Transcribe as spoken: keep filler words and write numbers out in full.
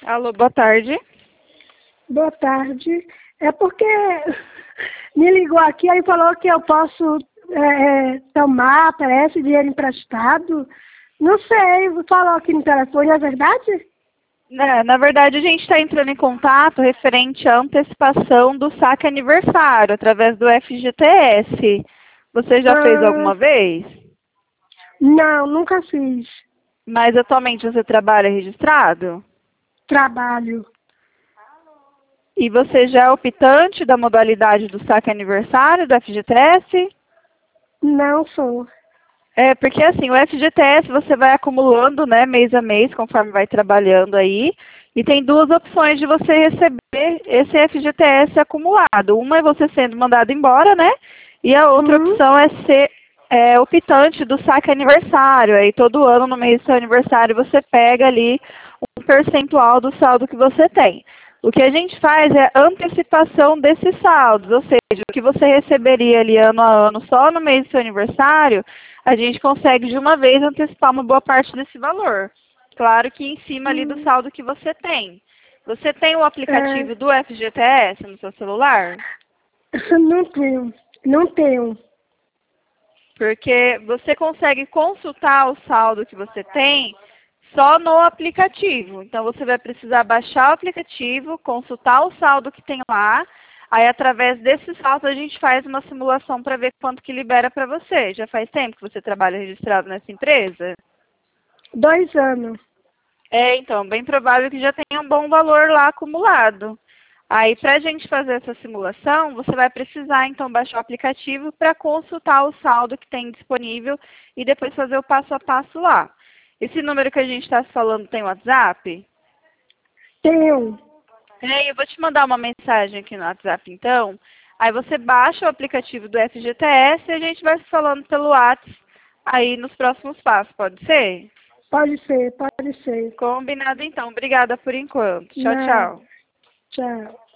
Alô, boa tarde. Boa tarde. É porque me ligou aqui e falou que eu posso é, tomar, parece, dinheiro emprestado. Não sei, falou aqui no telefone, é verdade? É, na verdade, a gente está entrando em contato referente à antecipação do saque aniversário através do F G T S. Você já fez Ah, alguma vez? não, nunca fiz Mas atualmente você trabalha registrado? trabalho. E você já é optante da modalidade do saque aniversário do F G T S? Não sou. É, porque assim, o F G T S você vai acumulando, né, mês a mês, conforme vai trabalhando aí, e tem duas opções de você receber esse F G T S acumulado. Uma é você sendo mandado embora, né, e a outra Hum, opção é ser é, optante do saque aniversário. Aí todo ano, no mês do seu aniversário, você pega ali um percentual do saldo que você tem. O que a gente faz é antecipação desses saldos, ou seja, o que você receberia ali ano a ano só no mês do seu aniversário, a gente consegue de uma vez antecipar uma boa parte desse valor. Claro que em cima ali do hum, saldo que você tem. Você tem o é, aplicativo do F G T S no seu celular? não tenho, não tenho. Porque você consegue consultar o saldo que você tem só no aplicativo. Então você vai precisar baixar o aplicativo, consultar o saldo que tem lá. Aí através desse saldo a gente faz uma simulação para ver quanto que libera para você. Já faz tempo que você trabalha registrado nessa empresa? Dois anos. É, então, bem provável que já tenha um bom valor lá acumulado. Aí, para a gente fazer essa simulação, você vai precisar, então, baixar o aplicativo para consultar o saldo que tem disponível e depois fazer o passo a passo lá. Esse número que a gente está falando tem WhatsApp? Tenho. É, eu vou te mandar uma mensagem aqui no WhatsApp, então. Aí você baixa o aplicativo do F G T S e a gente vai se falando pelo WhatsApp aí nos próximos passos, pode ser? Pode ser, pode ser. Combinado, então. Obrigada por enquanto. Tchau, Não, tchau. tchau.